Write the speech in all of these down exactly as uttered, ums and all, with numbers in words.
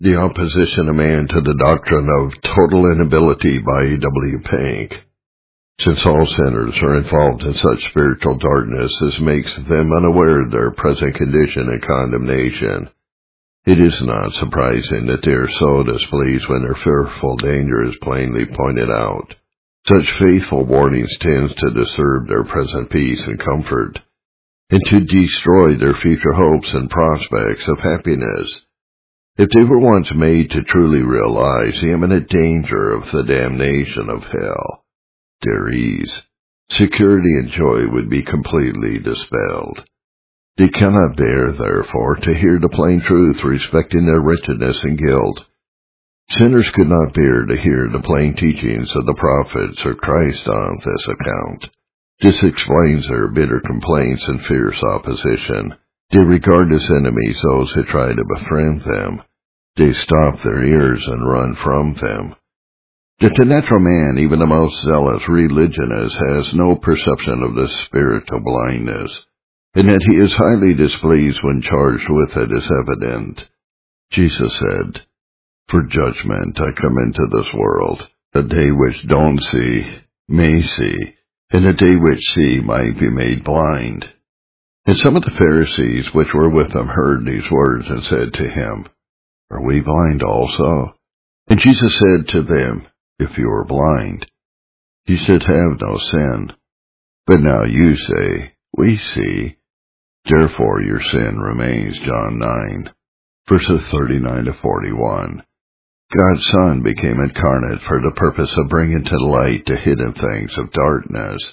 The Opposition of Man to the Doctrine of Total Inability by A W Pink. Since all sinners are involved in such spiritual darkness as makes them unaware of their present condition and condemnation, it is not surprising that they are so displeased when their fearful danger is plainly pointed out. Such faithful warnings tend to disturb their present peace and comfort, and to destroy their future hopes and prospects of happiness. If they were once made to truly realize the imminent danger of the damnation of hell, their ease, security, and joy would be completely dispelled. They cannot bear, therefore, to hear the plain truth respecting their wretchedness and guilt. Sinners could not bear to hear the plain teachings of the prophets or Christ on this account. This explains their bitter complaints and fierce opposition. They regard as enemies those who try to befriend them. They stop their ears and run from them. That the natural man, even the most zealous religionist, has no perception of this spiritual blindness, and that he is highly displeased when charged with it is evident. Jesus said, "For judgment I come into this world, that they which don't see may see, and that they which see might be made blind." And some of the Pharisees which were with him heard these words, and said to him, "Are we blind also?" And Jesus said to them, "If you are blind, you should have no sin. But now you say, 'We see,' therefore your sin remains." John nine, verses thirty-nine to forty-one. God's Son became incarnate for the purpose of bringing to light the hidden things of darkness.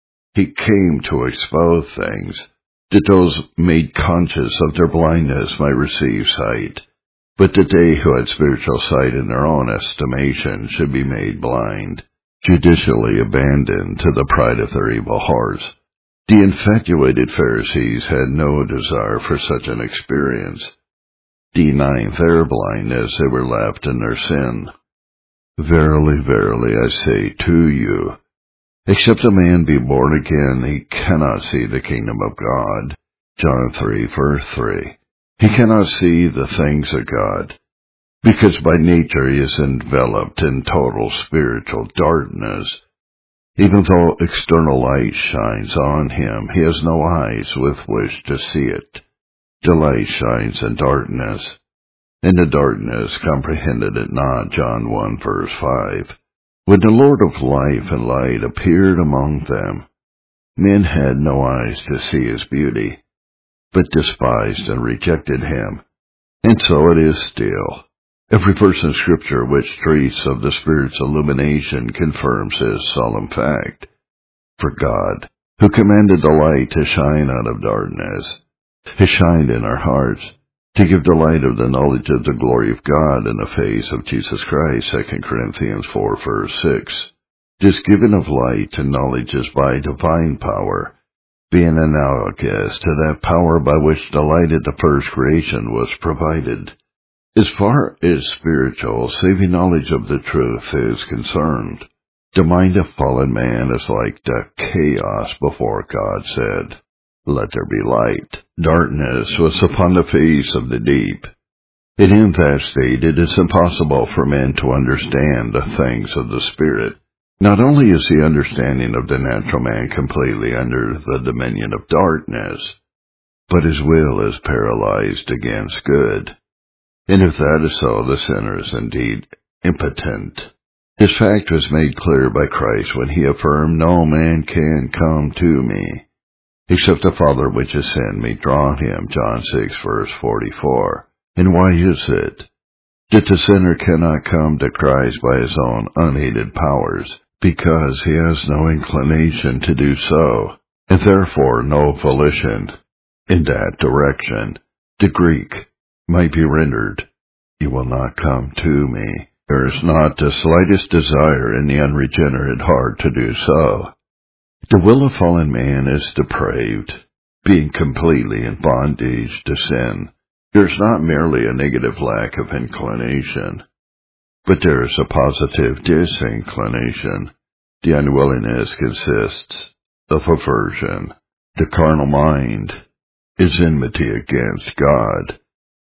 He came to expose things, that those made conscious of their blindness might receive sight, but that they who had spiritual sight in their own estimation should be made blind, judicially abandoned to the pride of their evil hearts. The infatuated Pharisees had no desire for such an experience. Denying their blindness, they were left in their sin. "Verily, verily, I say to you, except a man be born again, he cannot see the kingdom of God." John three, verse three. He cannot see the things of God, because by nature he is enveloped in total spiritual darkness. Even though external light shines on him, he has no eyes with which to see it. The light shines in darkness, and the darkness comprehended it not. John one, verse five. When the Lord of life and light appeared among them, men had no eyes to see his beauty, but despised and rejected him. And so it is still. Every verse in Scripture which treats of the Spirit's illumination confirms this solemn fact. For God, who commanded the light to shine out of darkness, has shined in our hearts, to give the light of the knowledge of the glory of God in the face of Jesus Christ. Second Corinthians four, verse six. This giving of light and knowledge is by divine power, being analogous to that power by which the light of the first creation was provided. As far as spiritual, saving knowledge of the truth is concerned, the mind of fallen man is like the chaos before God said, "Let there be light." Darkness was upon the face of the deep, and in that state it is impossible for men to understand the things of the Spirit. Not only is the understanding of the natural man completely under the dominion of darkness, but his will is paralyzed against good. And if that is so, the sinner is indeed impotent. This fact was made clear by Christ when he affirmed, "No man can come to me, except the Father which has sent me draw him." John six, verse forty-four. And why is it that the sinner cannot come to Christ by his own unaided powers? Because he has no inclination to do so, and therefore no volition in that direction. The Greek might be rendered, "You will not come to me." There is not the slightest desire in the unregenerate heart to do so. The will of fallen man is depraved, being completely in bondage to sin. There is not merely a negative lack of inclination, but there is a positive disinclination. The unwillingness consists of aversion. The carnal mind is enmity against God,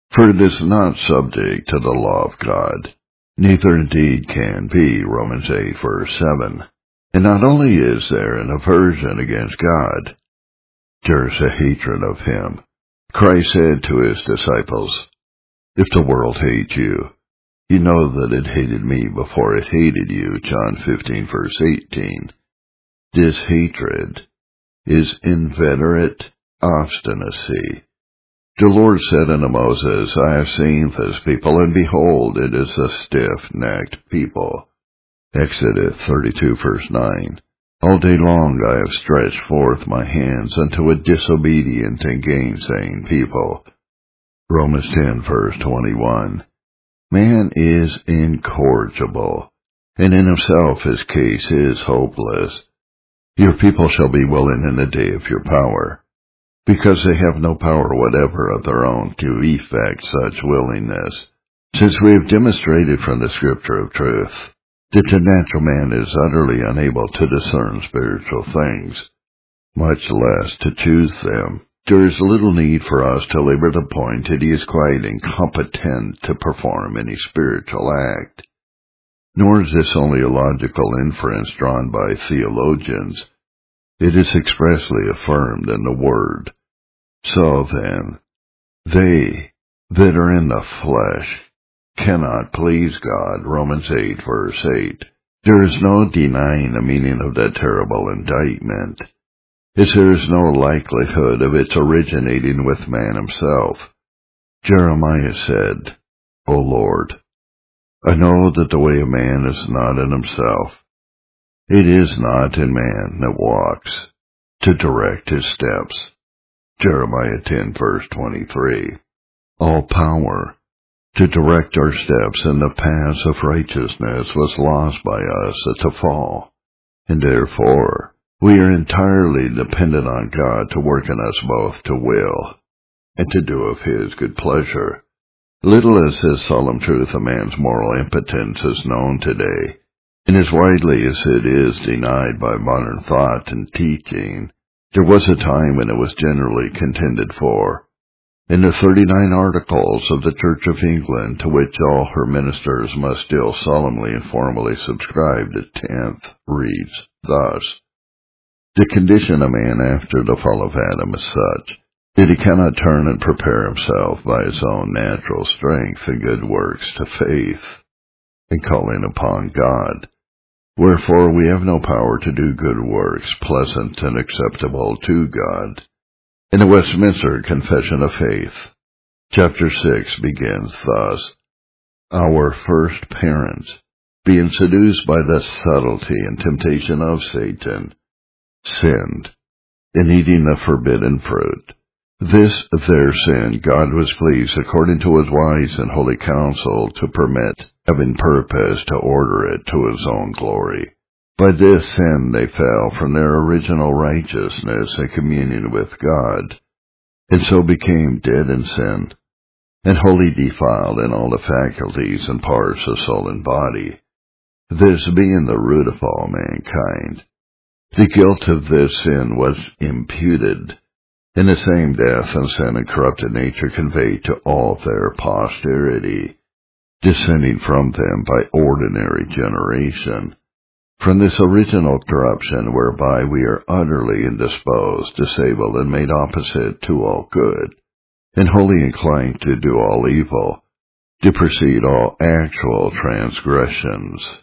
For it is not subject to the law of God, neither indeed can be, Romans eight, verse seven. And not only is there an aversion against God, there is a hatred of him. Christ said to his disciples, "If the world hates you, you know that it hated me before it hated you," John fifteen, verse eighteen. This hatred is inveterate obstinacy. The Lord said unto Moses, "I have seen this people, and behold, it is a stiff-necked people." Exodus thirty-two, verse nine. All day long I have stretched forth my hands unto a disobedient and gainsaying people. Romans ten, verse twenty-one. Man is incorrigible, and in himself his case is hopeless. Your people shall be willing in the day of your power, because they have no power whatever of their own to effect such willingness, since we have demonstrated from the Scripture of truth that the natural man is utterly unable to discern spiritual things, much less to choose them. There is little need for us to labor the point that he is quite incompetent to perform any spiritual act. Nor is this only a logical inference drawn by theologians. It is expressly affirmed in the Word. So then, they that are in the flesh cannot please God, Romans eight, verse eight. There is no denying the meaning of that terrible indictment, as there is no likelihood of its originating with man himself. Jeremiah said, "O Lord, I know that the way of man is not in himself. It is not in man that walks to direct his steps." Jeremiah ten, verse twenty-three. All power to direct our steps in the paths of righteousness was lost by us at the fall, and therefore we are entirely dependent on God to work in us both to will and to do of his good pleasure. Little as this solemn truth of man's moral impotence is known today, and as widely as it is denied by modern thought and teaching, there was a time when it was generally contended for. In the thirty-nine Articles of the Church of England, to which all her ministers must still solemnly and formally subscribe, the tenth reads thus: "The condition of man after the fall of Adam is such that he cannot turn and prepare himself by his own natural strength and good works to faith and calling upon God. Wherefore we have no power to do good works pleasant and acceptable to God." In the Westminster Confession of Faith, chapter six begins thus: "Our first parents, being seduced by the subtlety and temptation of Satan, sinned in eating the forbidden fruit. This their sin God was pleased, according to his wise and holy counsel, to permit, having purpose to order it to his own glory. By this sin they fell from their original righteousness and communion with God, and so became dead in sin, and wholly defiled in all the faculties and parts of soul and body, this being the root of all mankind. The guilt of this sin was imputed, and the same death and sin and corrupted nature conveyed to all their posterity, descending from them by ordinary generation. From this original corruption, whereby we are utterly indisposed, disabled, and made opposite to all good, and wholly inclined to do all evil, do proceed all actual transgressions,